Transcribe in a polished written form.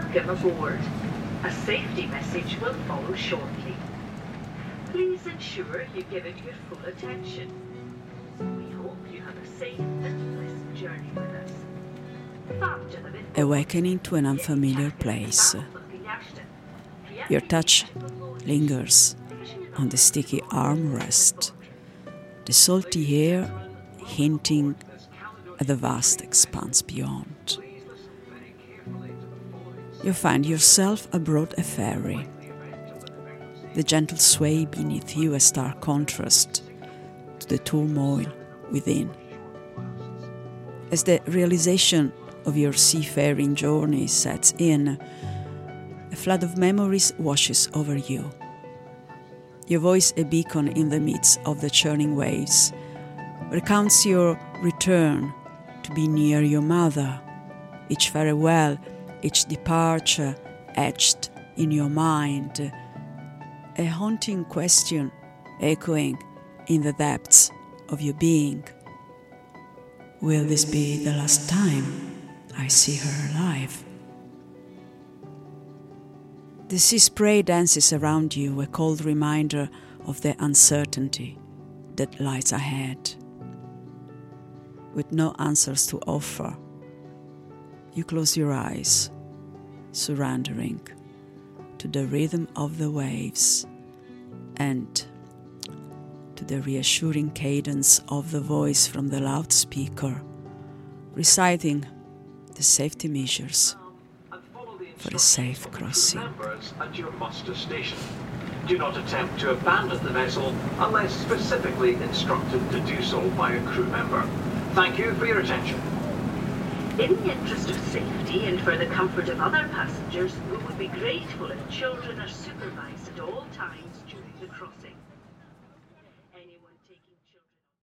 Welcome aboard. A safety message will follow shortly. Please ensure you give it your full attention. We hope you have a safe and pleasant journey with us. Awakening to an unfamiliar place. Your touch lingers on the sticky armrest, the salty air hinting at the vast expanse beyond. You find yourself aboard a ferry. The gentle sway beneath you a stark contrast to the turmoil within. As the realization of your seafaring journey sets in, a flood of memories washes over you. Your voice, a beacon in the midst of the churning waves, recounts your return to be near your mother, each farewell, each departure etched in your mind, a haunting question echoing in the depths of your being. Will this be the last time I see her alive? The sea spray dances around you, a cold reminder of the uncertainty that lies ahead. With no answers to offer, you close your eyes, surrendering to the rhythm of the waves and to the reassuring cadence of the voice from the loudspeaker, reciting the safety measures for a safe crossing. At your muster station. Do not attempt to abandon the vessel unless specifically instructed to do so by a crew member. Thank you for your attention. In the interest of safety and for the comfort of other passengers, we would be grateful if children are supervised at all times during the crossing.